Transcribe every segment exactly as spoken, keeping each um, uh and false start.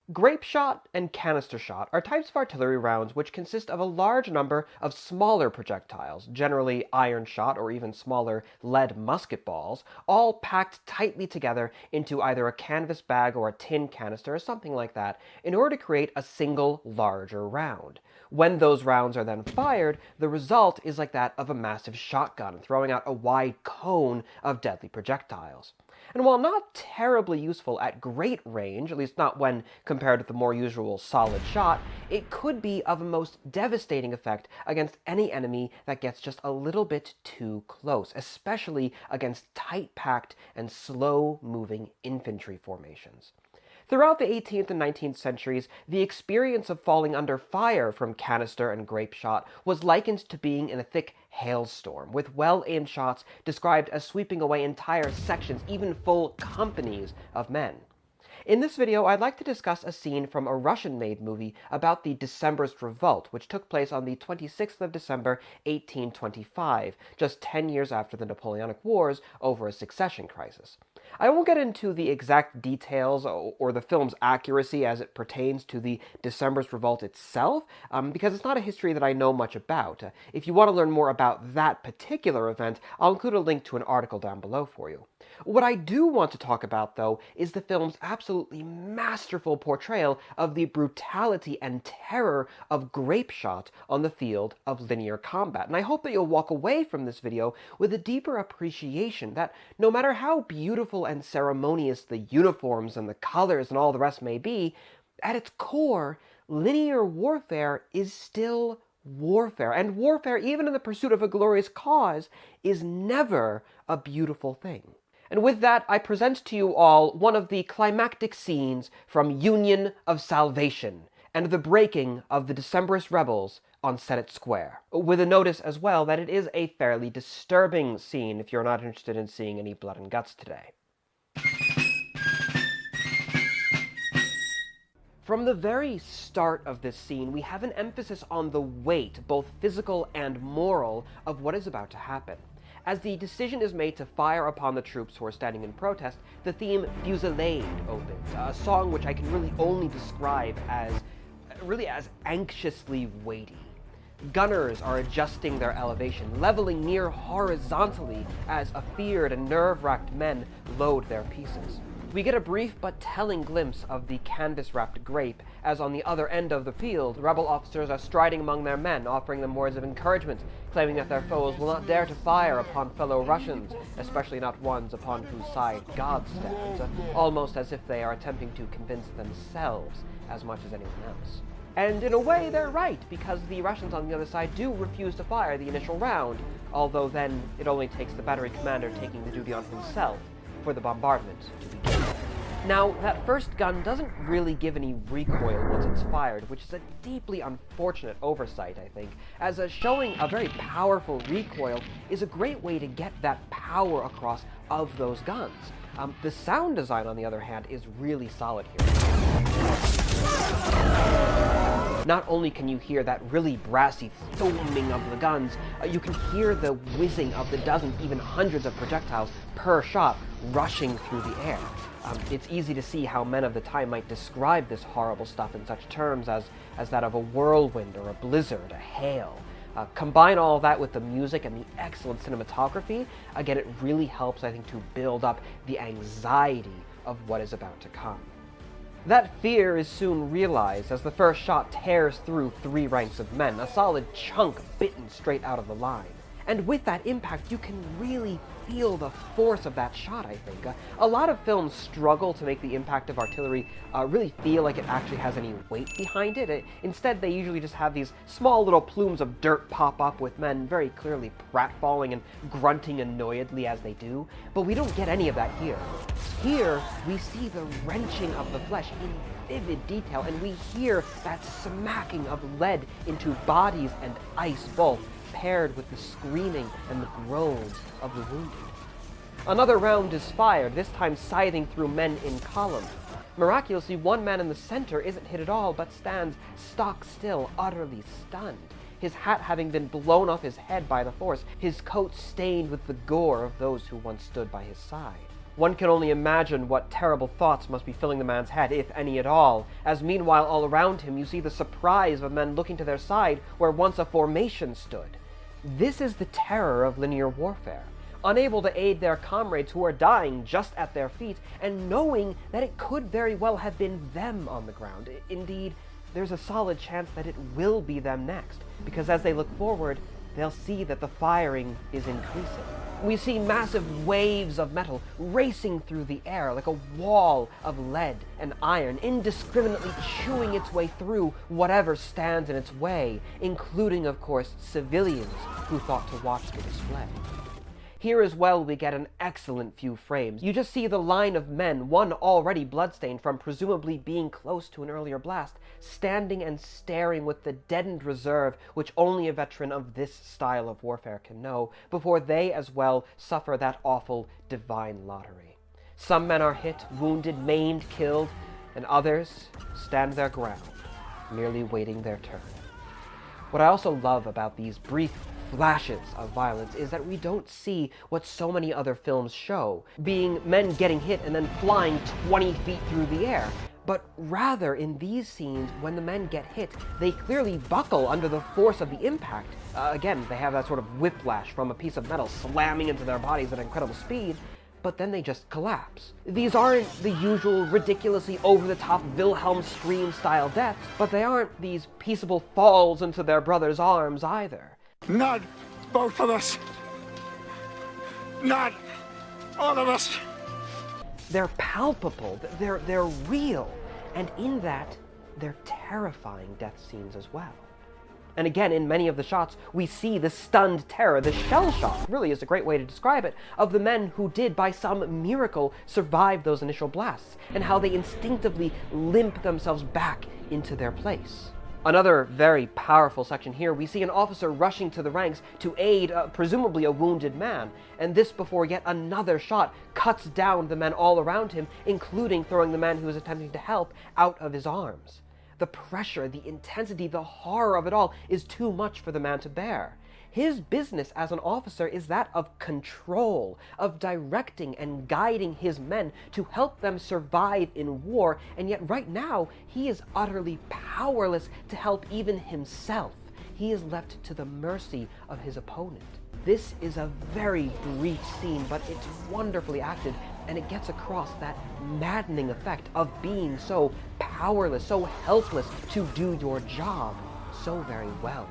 Grape shot and canister shot are types of artillery rounds which consist of a large number of smaller projectiles, generally iron shot or even smaller lead musket balls, all packed tightly together into either a canvas bag or a tin canister or something like that, in order to create a single larger round. When those rounds are then fired, the result is like that of a massive shotgun, throwing out a wide cone of deadly projectiles. And while not terribly useful at great range, at least not when compared with the more usual solid shot, it could be of a most devastating effect against any enemy that gets just a little bit too close, especially against tight-packed and slow-moving infantry formations. Throughout the eighteenth and nineteenth centuries, the experience of falling under fire from canister and grape shot was likened to being in a thick hailstorm, with well-aimed shots described as sweeping away entire sections, even full companies of men. In this video, I'd like to discuss a scene from a Russian-made movie about the Decembrist Revolt, which took place on the twenty-sixth of December, eighteen twenty-five, just ten years after the Napoleonic Wars over a succession crisis. I won't get into the exact details or the film's accuracy as it pertains to the Decembrist Revolt itself, um, because it's not a history that I know much about. Uh, if you want to learn more about that particular event, I'll include a link to an article down below for you. What I do want to talk about, though, is the film's absolutely masterful portrayal of the brutality and terror of grape shot on the field of linear combat. And I hope that you'll walk away from this video with a deeper appreciation that no matter how beautiful and ceremonious the uniforms and the colors and all the rest may be, at its core, linear warfare is still warfare. And warfare, even in the pursuit of a glorious cause, is never a beautiful thing. And with that, I present to you all one of the climactic scenes from Union of Salvation and the breaking of the Decembrist rebels on Senate Square, with a notice as well that it is a fairly disturbing scene if you're not interested in seeing any blood and guts today. From the very start of this scene, we have an emphasis on the weight, both physical and moral, of what is about to happen. As the decision is made to fire upon the troops who are standing in protest, the theme Fusillade opens, a song which I can really only describe as, really as anxiously weighty. Gunners are adjusting their elevation, leveling near horizontally as afeared and nerve-wracked men load their pieces. We get a brief but telling glimpse of the canvas-wrapped grape, as on the other end of the field, rebel officers are striding among their men, offering them words of encouragement, claiming that their foes will not dare to fire upon fellow Russians, especially not ones upon whose side God stands, almost as if they are attempting to convince themselves as much as anyone else. And in a way, they're right, because the Russians on the other side do refuse to fire the initial round, although then it only takes the battery commander taking the duty on himself for the bombardment to begin. Now, that first gun doesn't really give any recoil once it's fired, which is a deeply unfortunate oversight, I think, as a showing a very powerful recoil is a great way to get that power across of those guns. Um, the sound design, on the other hand, is really solid here. Not only can you hear that really brassy foaming of the guns, uh, you can hear the whizzing of the dozens, even hundreds of projectiles per shot rushing through the air. Um, it's easy to see how men of the time might describe this horrible stuff in such terms as, as that of a whirlwind or a blizzard, a hail. Uh, combine all of that with the music and the excellent cinematography, again, it really helps, I think, to build up the anxiety of what is about to come. That fear is soon realized as the first shot tears through three ranks of men, a solid chunk bitten straight out of the line. And with that impact, you can really feel the force of that shot, I think. Uh, a lot of films struggle to make the impact of artillery uh, really feel like it actually has any weight behind it. it. Instead, they usually just have these small little plumes of dirt pop up with men very clearly pratfalling and grunting annoyedly as they do. But we don't get any of that here. Here, we see the wrenching of the flesh in vivid detail, and we hear that smacking of lead into bodies and ice both, paired with the screaming and the groans of the wounded. Another round is fired, this time scything through men in column. Miraculously, one man in the center isn't hit at all, but stands stock still, utterly stunned, his hat having been blown off his head by the force, his coat stained with the gore of those who once stood by his side. One can only imagine what terrible thoughts must be filling the man's head, if any at all, as meanwhile all around him you see the surprise of men looking to their side where once a formation stood. This is the terror of linear warfare, unable to aid their comrades who are dying just at their feet, and knowing that it could very well have been them on the ground. Indeed, there's a solid chance that it will be them next, because as they look forward, they'll see that the firing is increasing. We see massive waves of metal racing through the air like a wall of lead and iron, indiscriminately chewing its way through whatever stands in its way, including, of course, civilians who thought to watch the display. Here as well we get an excellent few frames. You just see the line of men, one already bloodstained from presumably being close to an earlier blast, standing and staring with the deadened reserve which only a veteran of this style of warfare can know, before they as well suffer that awful divine lottery. Some men are hit, wounded, maimed, killed, and others stand their ground, merely waiting their turn. What I also love about these brief flashes of violence is that we don't see what so many other films show, being men getting hit and then flying twenty feet through the air. But rather, in these scenes, when the men get hit, they clearly buckle under the force of the impact. Uh, again, they have that sort of whiplash from a piece of metal slamming into their bodies at incredible speed, but then they just collapse. These aren't the usual ridiculously over-the-top Wilhelm scream-style deaths, but they aren't these peaceable falls into their brother's arms either. Not both of us. Not all of us. They're palpable, they're, they're real, and in that, they're terrifying death scenes as well. And again, in many of the shots, we see the stunned terror, the shell shock, really is a great way to describe it, of the men who did, by some miracle, survive those initial blasts, and how they instinctively limp themselves back into their place. Another very powerful section here, we see an officer rushing to the ranks to aid, uh, presumably a wounded man, and this before yet another shot cuts down the men all around him, including throwing the man who is attempting to help out of his arms. The pressure, the intensity, the horror of it all is too much for the man to bear. His business as an officer is that of control, of directing and guiding his men to help them survive in war, and yet right now he is utterly powerless to help even himself. He is left to the mercy of his opponent. This is a very brief scene, but it's wonderfully acted, and it gets across that maddening effect of being so powerless, so helpless to do your job so very well.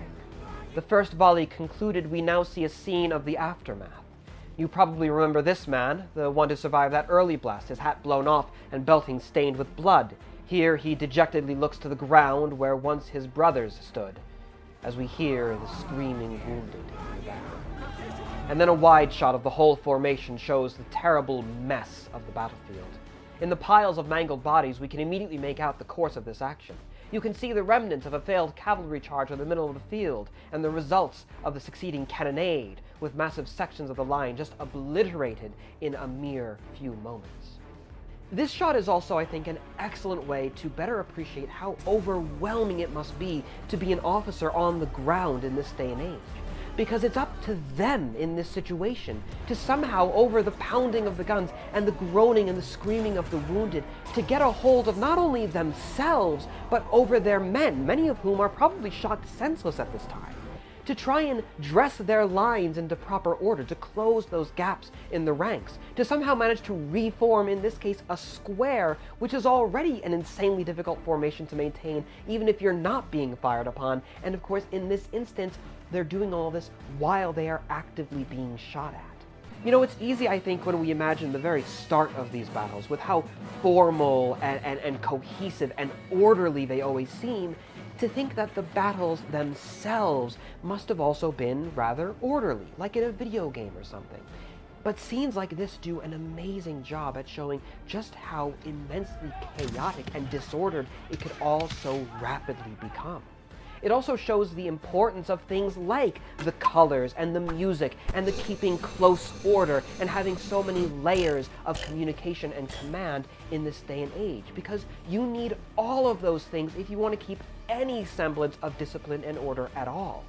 The first volley concluded, we now see a scene of the aftermath. You probably remember this man, the one to survive that early blast, his hat blown off and belting stained with blood. Here he dejectedly looks to the ground where once his brothers stood, as we hear the screaming wounded in the background. And then a wide shot of the whole formation shows the terrible mess of the battlefield. In the piles of mangled bodies, we can immediately make out the course of this action. You can see the remnants of a failed cavalry charge in the middle of the field, and the results of the succeeding cannonade, with massive sections of the line just obliterated in a mere few moments. This shot is also, I think, an excellent way to better appreciate how overwhelming it must be to be an officer on the ground in this day and age. Because it's up to them in this situation to somehow, over the pounding of the guns and the groaning and the screaming of the wounded, to get a hold of not only themselves, but over their men, many of whom are probably shocked senseless at this time. To try and dress their lines into proper order, to close those gaps in the ranks, to somehow manage to reform, in this case, a square, which is already an insanely difficult formation to maintain, even if you're not being fired upon, and of course, in this instance, they're doing all this while they are actively being shot at. You know, it's easy, I think, when we imagine the very start of these battles, with how formal and, and, and cohesive and orderly they always seem, to think that the battles themselves must have also been rather orderly, like in a video game or something. But scenes like this do an amazing job at showing just how immensely chaotic and disordered it could all so rapidly become. It also shows the importance of things like the colors and the music and the keeping close order and having so many layers of communication and command in this day and age, because you need all of those things if you want to keep any semblance of discipline and order at all.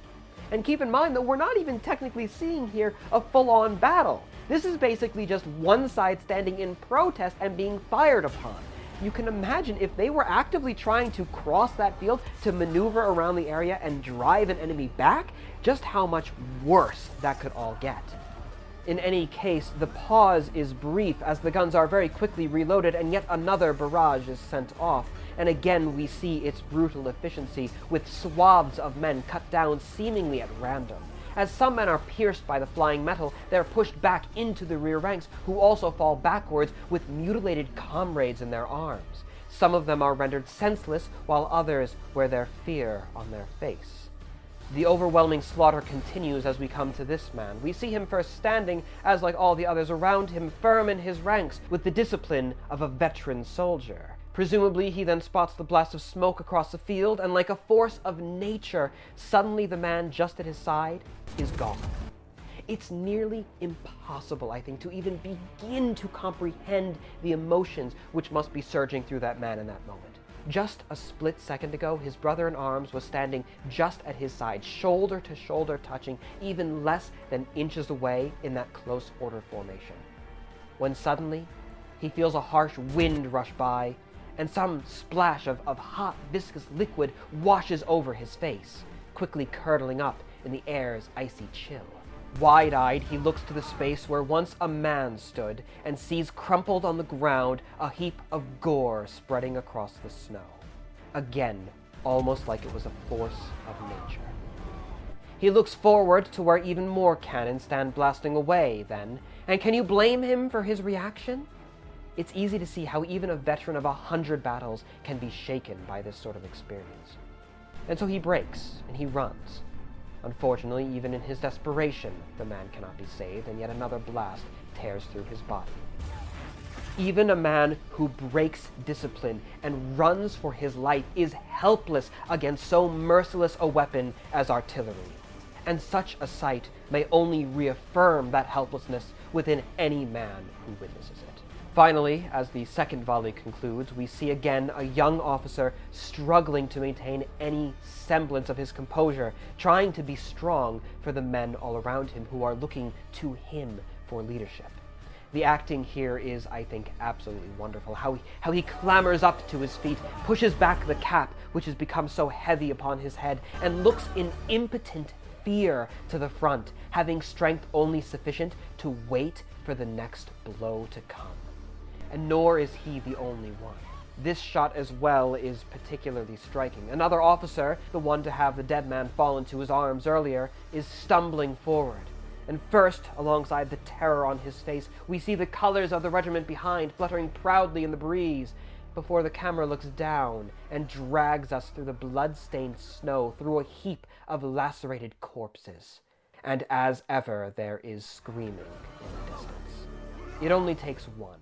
And keep in mind that we're not even technically seeing here a full-on battle. This is basically just one side standing in protest and being fired upon. You can imagine if they were actively trying to cross that field to maneuver around the area and drive an enemy back, just how much worse that could all get. In any case, the pause is brief as the guns are very quickly reloaded and yet another barrage is sent off. And again we see its brutal efficiency, with swaths of men cut down seemingly at random. As some men are pierced by the flying metal, they're pushed back into the rear ranks, who also fall backwards with mutilated comrades in their arms. Some of them are rendered senseless, while others wear their fear on their face. The overwhelming slaughter continues as we come to this man. We see him first standing, as like all the others around him, firm in his ranks, with the discipline of a veteran soldier. Presumably, he then spots the blast of smoke across the field, and like a force of nature, suddenly the man just at his side is gone. It's nearly impossible, I think, to even begin to comprehend the emotions which must be surging through that man in that moment. Just a split second ago, his brother in arms was standing just at his side, shoulder to shoulder touching, even less than inches away in that close order formation. When suddenly, he feels a harsh wind rush by, and some splash of, of hot, viscous liquid washes over his face, quickly curdling up in the air's icy chill. Wide-eyed, he looks to the space where once a man stood and sees crumpled on the ground a heap of gore spreading across the snow. Again, almost like it was a force of nature. He looks forward to where even more cannon stand blasting away then, and can you blame him for his reaction? It's easy to see how even a veteran of a hundred battles can be shaken by this sort of experience. And so he breaks, and he runs. Unfortunately, even in his desperation, the man cannot be saved, and yet another blast tears through his body. Even a man who breaks discipline and runs for his life is helpless against so merciless a weapon as artillery. And such a sight may only reaffirm that helplessness within any man who witnesses it. Finally, as the second volley concludes, we see again a young officer struggling to maintain any semblance of his composure, trying to be strong for the men all around him who are looking to him for leadership. The acting here is, I think, absolutely wonderful. How he, how he clambers up to his feet, pushes back the cap, which has become so heavy upon his head, and looks in impotent fear to the front, having strength only sufficient to wait for the next blow to come. And nor is he the only one. This shot as well is particularly striking. Another officer, the one to have the dead man fall into his arms earlier, is stumbling forward. And first, alongside the terror on his face, we see the colors of the regiment behind fluttering proudly in the breeze, before the camera looks down and drags us through the blood-stained snow, through a heap of lacerated corpses. And as ever, there is screaming in the distance. It only takes one.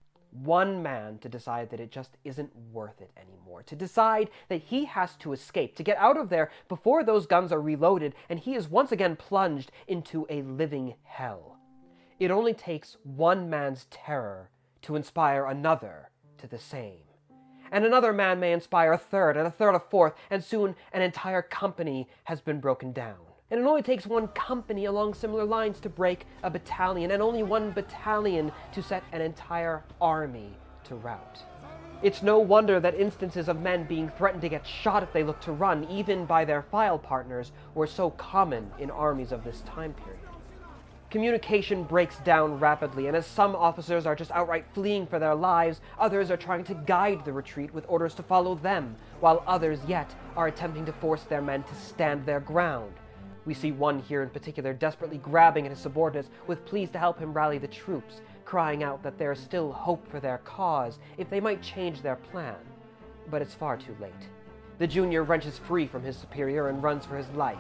One man to decide that it just isn't worth it anymore, to decide that he has to escape, to get out of there before those guns are reloaded and he is once again plunged into a living hell. It only takes one man's terror to inspire another to the same. And another man may inspire a third, and a third a fourth, and soon an entire company has been broken down. And it only takes one company along similar lines to break a battalion, and only one battalion to set an entire army to rout. It's no wonder that instances of men being threatened to get shot if they look to run, even by their file partners, were so common in armies of this time period. Communication breaks down rapidly, and as some officers are just outright fleeing for their lives, others are trying to guide the retreat with orders to follow them, while others yet are attempting to force their men to stand their ground. We see one here in particular desperately grabbing at his subordinates with pleas to help him rally the troops, crying out that there is still hope for their cause if they might change their plan. But it's far too late. The junior wrenches free from his superior and runs for his life,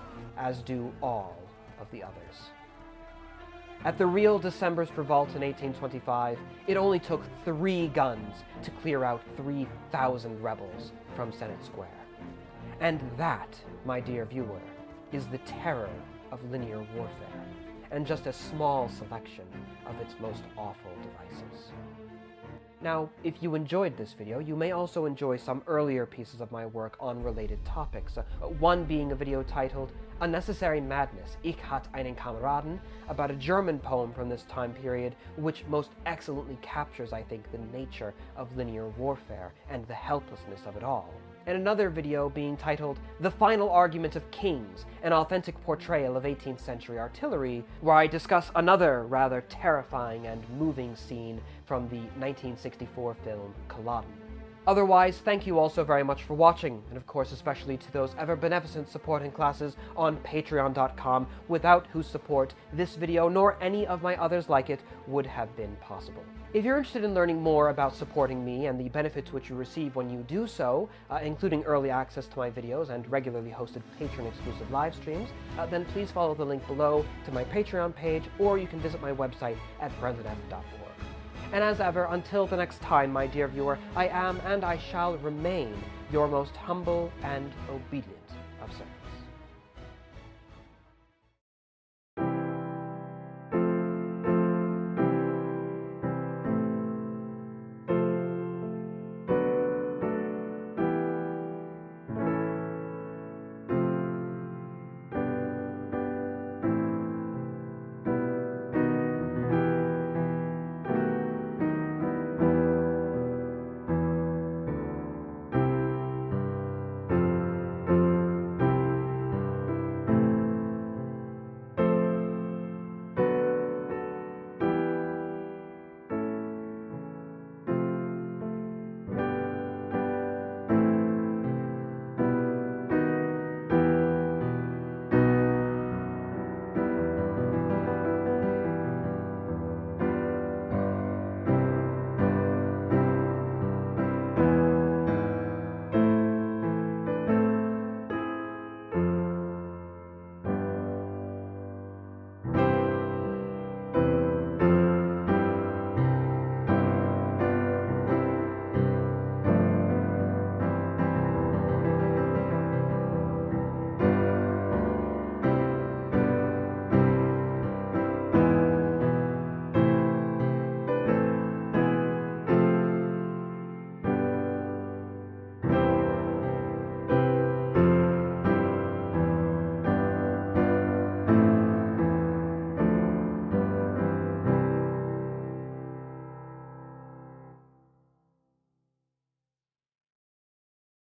as do all of the others. At the real December's revolt in eighteen twenty-five, it only took three guns to clear out three thousand rebels from Senate Square. And that, my dear viewer, is the terror of linear warfare, and just a small selection of its most awful devices. Now, if you enjoyed this video, you may also enjoy some earlier pieces of my work on related topics, uh, one being a video titled Unnecessary Madness, Ich hatte einen Kameraden, about a German poem from this time period, which most excellently captures, I think, the nature of linear warfare and the helplessness of it all. And another video being titled The Final Argument of Kings, an authentic portrayal of eighteenth century artillery, where I discuss another rather terrifying and moving scene from the nineteen sixty-four film Culloden. Otherwise, thank you also very much for watching, and of course especially to those ever-beneficent supporting classes on patreon dot com, without whose support this video, nor any of my others like it, would have been possible. If you're interested in learning more about supporting me and the benefits which you receive when you do so, uh, including early access to my videos and regularly hosted Patreon-exclusive live streams, uh, then please follow the link below to my Patreon page, or you can visit my website at brendan f dot org. And as ever, until the next time, my dear viewer, I am and I shall remain your most humble and obedient of servants.